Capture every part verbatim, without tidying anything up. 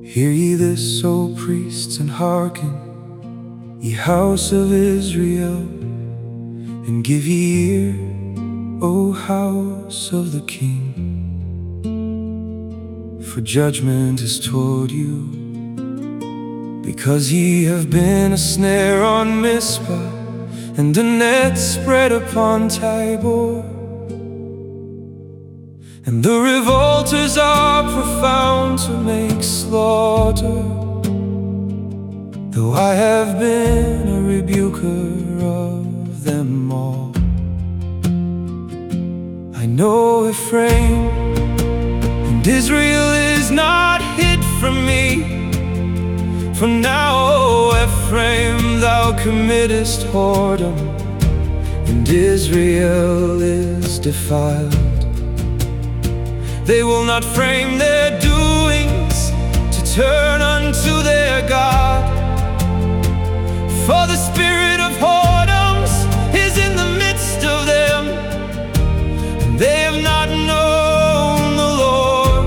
Hear ye this, O priests, and hearken, ye house of Israel, and give ye ear, O house of the King. For judgment is toward you, because ye have been a snare on Mizpah, and a net spread upon Tabor. And the revolters are profound to make slaughter, though I have been a rebuker of them all. I know Ephraim and Israel is not hid from me. For now, O Ephraim, thou committest whoredom, and Israel is defiled. They will not frame their doings to turn unto their God. For the spirit of whoredoms is in the midst of them, and they have not known the Lord.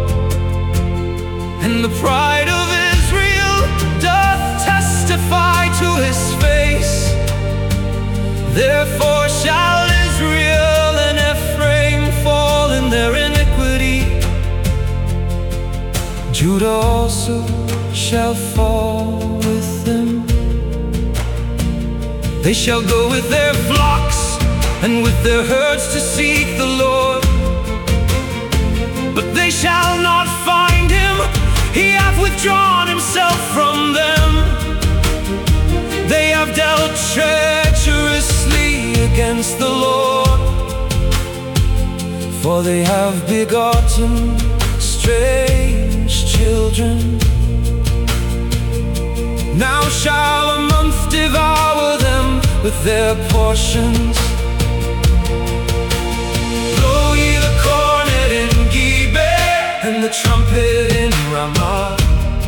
And the pride of Israel doth testify to his face. Therefore shall Israel and Ephraim fall in their iniquity. Judah also shall fall with them. They shall go with their flocks and with their herds to seek the Lord, but they shall not find him. He hath withdrawn himself from them. They have dealt treacherously against the Lord, for they have begotten strange children. Now shall a month devour them with their portions. Blow ye the cornet in Gibeah, and the trumpet in Ramah.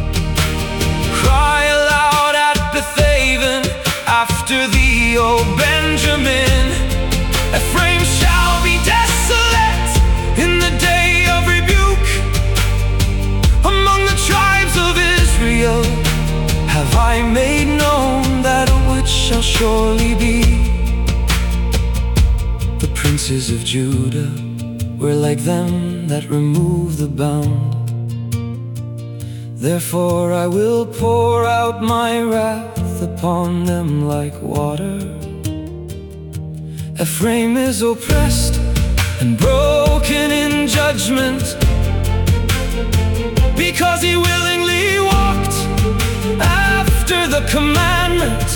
Cry aloud at Bethaven after thee, O Benjamin. Ephraim shall be desolate in the day of rebuke. Among the tribes of Israel have I made known that which shall surely be. The princes of Judah were like them that remove the bound. Therefore I will pour out my wrath upon them like water. Ephraim is oppressed and broken in judgment, because he willingly walked after the commandment.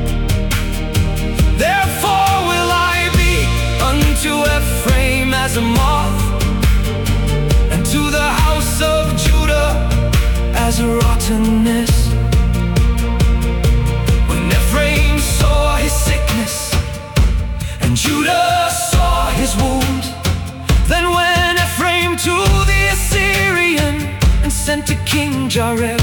Therefore will I be unto Ephraim as a moth, and to the house of Judah as a rottenness. When Ephraim saw his sickness, and Judah saw his wound, then went Ephraim to the Assyrian, and sent to King Jareb.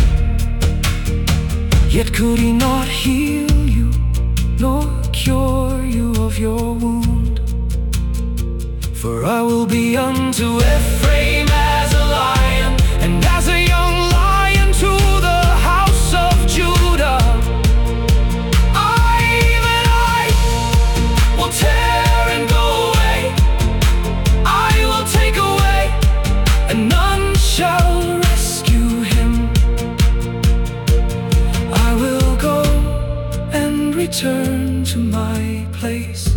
Yet could he not heal you, nor cure you of your wound. For I will be unto Ephraim as a lion, and as a young lion to the house of Judah. I, even I, will tear and go away. I will take away, and none shall rescue him. I will go and return to my place,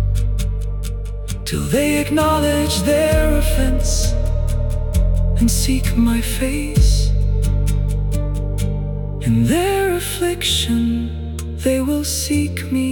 till they acknowledge their offense and seek my face. In their affliction they will seek me